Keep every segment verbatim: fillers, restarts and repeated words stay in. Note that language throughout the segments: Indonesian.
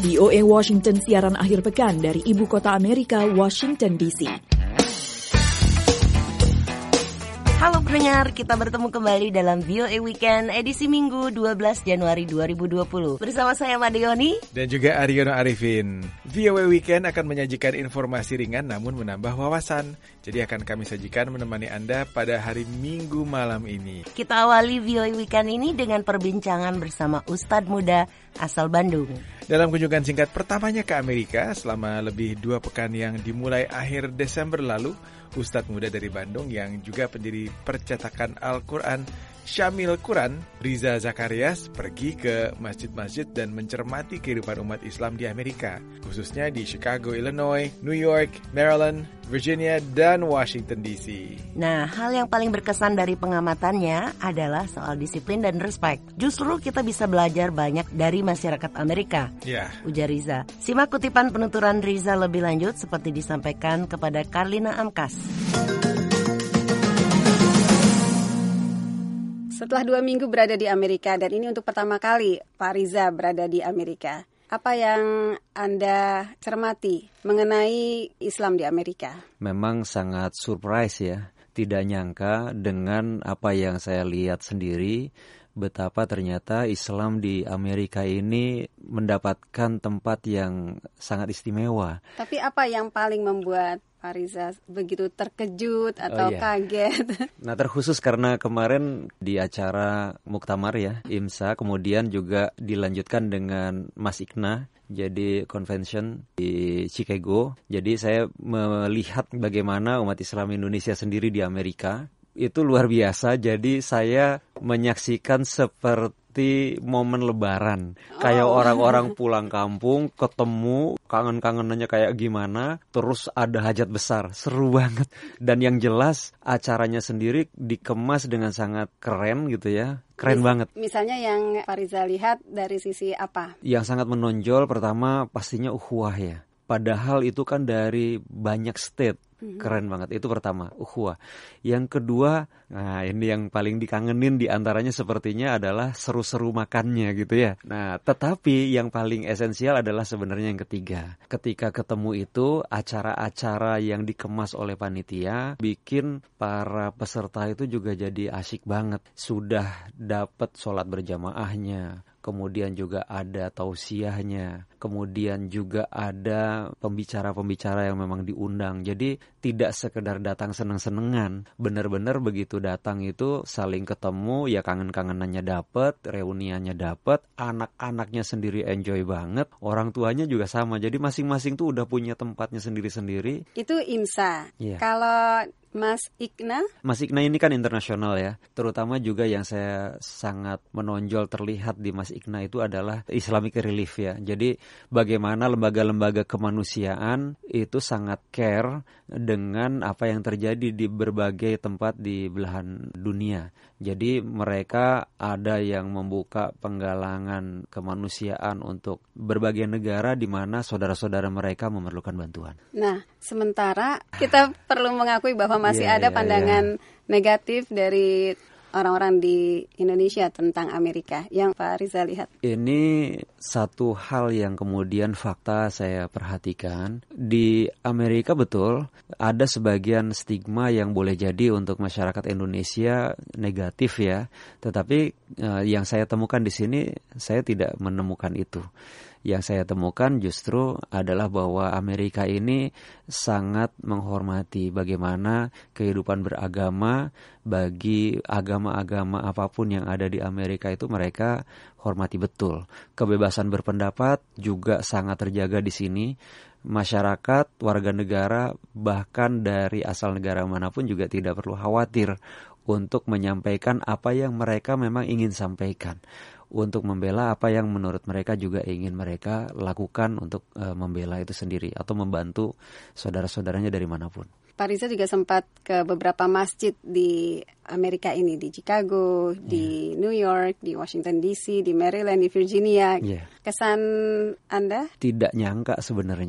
V O A Washington siaran akhir pekan dari ibu kota Amerika, Washington D C. Halo pendengar, kita bertemu kembali dalam V O A Weekend edisi Minggu dua belas Januari dua ribu dua puluh. Bersama saya Made Yoni dan juga Aryono Arifin. V O A Weekend akan menyajikan informasi ringan namun menambah wawasan. Jadi akan kami sajikan menemani Anda pada hari Minggu malam ini. Kita awali V O A Weekend ini dengan perbincangan bersama Ustadz muda asal Bandung. Dalam kunjungan singkat pertamanya ke Amerika selama lebih dua pekan yang dimulai akhir Desember lalu, Ustadz muda dari Bandung yang juga pendiri percetakan Al-Quran Syamil Quran, Riza Zakarias, pergi ke masjid-masjid dan mencermati kehidupan umat Islam di Amerika, khususnya di Chicago, Illinois, New York, Maryland, Virginia, dan Washington D C. Nah, hal yang paling berkesan dari pengamatannya adalah soal disiplin dan respect. Justru kita bisa belajar banyak dari masyarakat Amerika, ya, ujar Riza. Simak kutipan penuturan Riza lebih lanjut seperti disampaikan kepada Karlina Amkas. Setelah dua minggu berada di Amerika, dan ini untuk pertama kali Pak Riza berada di Amerika, apa yang Anda cermati mengenai Islam di Amerika? Memang sangat surprise ya, tidak nyangka dengan apa yang saya lihat sendiri, betapa ternyata Islam di Amerika ini mendapatkan tempat yang sangat istimewa. Tapi apa yang paling membuat Pak Riza begitu terkejut atau oh, iya. kaget? Nah, terkhusus karena kemarin di acara Muktamar ya, IMSA, kemudian juga dilanjutkan dengan Mas Ikna, jadi convention di Chicago. Jadi saya melihat bagaimana umat Islam Indonesia sendiri di Amerika. Itu luar biasa, jadi saya menyaksikan seperti momen lebaran. Kayak oh. orang-orang pulang kampung, ketemu, kangen-kangenannya kayak gimana, terus ada hajat besar, seru banget. Dan yang jelas acaranya sendiri dikemas dengan sangat keren gitu ya, keren Mis- banget. Misalnya yang Pak Riza lihat dari sisi apa? Yang sangat menonjol pertama pastinya ukhuwah ya. Padahal itu kan dari banyak state. Keren banget, itu pertama, ukhuwah. Yang kedua, nah ini yang paling dikangenin diantaranya sepertinya adalah seru-seru makannya gitu ya. Nah, tetapi yang paling esensial adalah sebenarnya yang ketiga. Ketika ketemu itu, acara-acara yang dikemas oleh panitia bikin para peserta itu juga jadi asyik banget. Sudah dapat sholat berjamaahnya, kemudian juga ada tausiahnya, kemudian juga ada pembicara-pembicara yang memang diundang. Jadi tidak sekedar datang seneng-senengan, benar-benar begitu datang itu saling ketemu, ya kangen-kangenannya dapet, reuniannya dapet, anak-anaknya sendiri enjoy banget, orang tuanya juga sama. Jadi masing-masing tuh udah punya tempatnya sendiri-sendiri. Itu IMSA. Yeah. Kalau Mas Ikna? Mas Ikna ini kan internasional ya. Terutama juga yang saya sangat menonjol terlihat di Mas Ikna itu adalah Islamic Relief ya. Jadi bagaimana lembaga-lembaga kemanusiaan itu sangat care dengan apa yang terjadi di berbagai tempat di belahan dunia. Jadi mereka ada yang membuka penggalangan kemanusiaan untuk berbagai negara di mana saudara-saudara mereka memerlukan bantuan. Nah, sementara kita perlu mengakui bahwa masih yeah, ada yeah, pandangan yeah. negatif dari orang-orang di Indonesia tentang Amerika yang Pak Riza lihat. Ini satu hal yang kemudian fakta saya perhatikan. Di Amerika betul ada sebagian stigma yang boleh jadi untuk masyarakat Indonesia negatif ya. Tetapi eh, yang saya temukan di sini saya tidak menemukan itu. Yang saya temukan justru adalah bahwa Amerika ini sangat menghormati bagaimana kehidupan beragama, bagi agama-agama apapun yang ada di Amerika itu mereka hormati betul. Kebebasan berpendapat juga sangat terjaga di sini. Masyarakat, warga negara, bahkan dari asal negara manapun juga tidak perlu khawatir untuk menyampaikan apa yang mereka memang ingin sampaikan, untuk membela apa yang menurut mereka juga ingin mereka lakukan untuk e, membela itu sendiri atau membantu saudara-saudaranya dari manapun. Pak Riza juga sempat ke beberapa masjid di Amerika ini, di Chicago, yeah. di New York, di Washington D C, di Maryland, di Virginia. Yeah. Kesan Anda? Tidak nyangka sebenarnya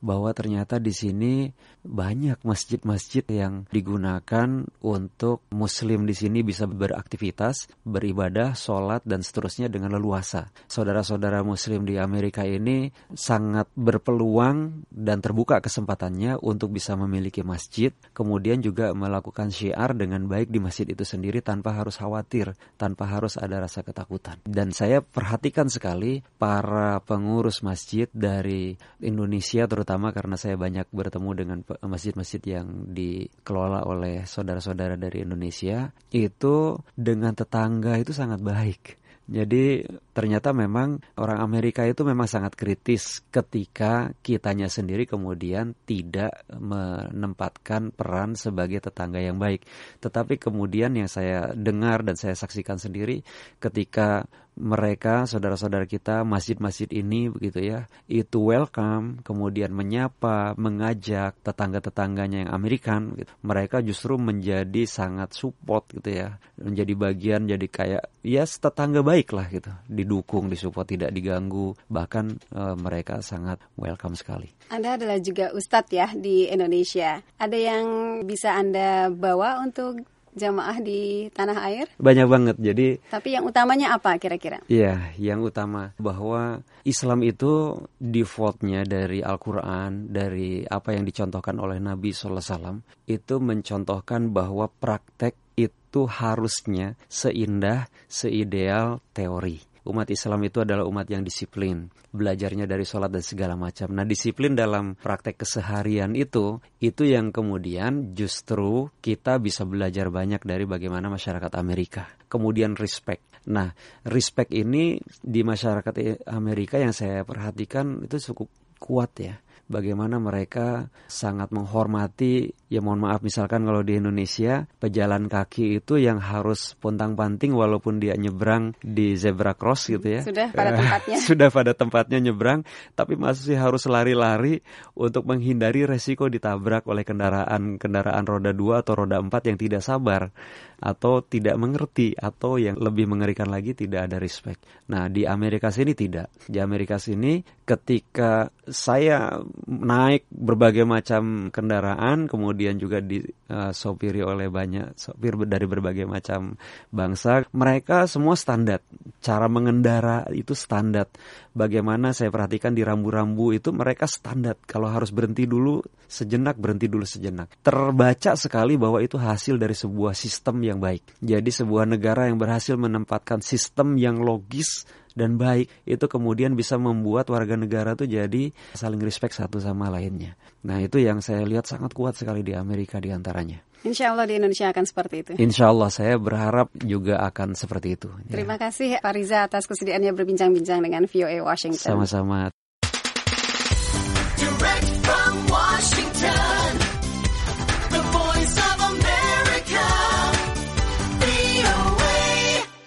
bahwa ternyata di sini banyak masjid-masjid yang digunakan untuk Muslim di sini bisa beraktivitas, beribadah, sholat, dan seterusnya dengan leluasa. Saudara-saudara Muslim di Amerika ini sangat berpeluang dan terbuka kesempatannya untuk bisa memiliki masjid, kemudian juga melakukan syiar dengan baik di masjid itu sendiri tanpa harus khawatir, tanpa harus ada rasa ketakutan. Dan saya perhatikan sekali para pengurus masjid dari Indonesia, terutama karena saya banyak bertemu dengan masjid-masjid yang dikelola oleh saudara-saudara dari Indonesia, itu dengan tetangga itu sangat baik. Jadi ternyata memang orang Amerika itu memang sangat kritis ketika kitanya sendiri kemudian tidak menempatkan peran sebagai tetangga yang baik. Tetapi kemudian yang saya dengar dan saya saksikan sendiri ketika mereka, saudara-saudara kita, masjid-masjid ini begitu ya, itu welcome, kemudian menyapa, mengajak tetangga-tetangganya yang Amerikan, gitu. Mereka justru menjadi sangat support gitu ya, menjadi bagian, jadi kayak ya tetangga baik lah gitu, didukung, disupport, tidak diganggu, bahkan e, mereka sangat welcome sekali. Anda adalah juga ustadz ya di Indonesia, ada yang bisa Anda bawa untuk jamaah di tanah air? Banyak banget. Jadi, tapi yang utamanya apa kira-kira? Iya, yang utama bahwa Islam itu defaultnya dari Al-Quran, dari apa yang dicontohkan oleh Nabi shallallahu alaihi wasallam, itu mencontohkan bahwa praktek itu harusnya seindah, seideal teori. Umat Islam itu adalah umat yang disiplin, belajarnya dari sholat dan segala macam. Nah, disiplin dalam praktek keseharian itu, itu yang kemudian justru kita bisa belajar banyak dari bagaimana masyarakat Amerika. Kemudian respect. Nah, respect ini di masyarakat Amerika yang saya perhatikan itu cukup kuat ya. Bagaimana mereka sangat menghormati, ya mohon maaf misalkan kalau di Indonesia pejalan kaki itu yang harus pontang-panting walaupun dia nyebrang di zebra cross gitu ya. Sudah pada tempatnya. Sudah pada tempatnya nyebrang, tapi masih harus lari-lari untuk menghindari resiko ditabrak oleh kendaraan-kendaraan roda dua atau roda empat yang tidak sabar atau tidak mengerti, atau yang lebih mengerikan lagi tidak ada respect. Nah, di Amerika sini tidak. Di Amerika sini ketika saya naik berbagai macam kendaraan, kemudian juga disopiri uh, oleh banyak sopir dari berbagai macam bangsa, mereka semua standar. Cara mengendara itu standar. Bagaimana saya perhatikan di rambu-rambu itu mereka standar. Kalau harus berhenti dulu sejenak, berhenti dulu sejenak. Terbaca sekali bahwa itu hasil dari sebuah sistem yang baik. Jadi sebuah negara yang berhasil menempatkan sistem yang logis dan baik, itu kemudian bisa membuat warga negara tuh jadi saling respect satu sama lainnya. Nah, itu yang saya lihat sangat kuat sekali di Amerika diantaranya. Insya Allah di Indonesia akan seperti itu. Insya Allah saya berharap juga akan seperti itu. Terima ya. kasih Pak Riza atas kesediaannya berbincang-bincang dengan V O A Washington. Sama-sama.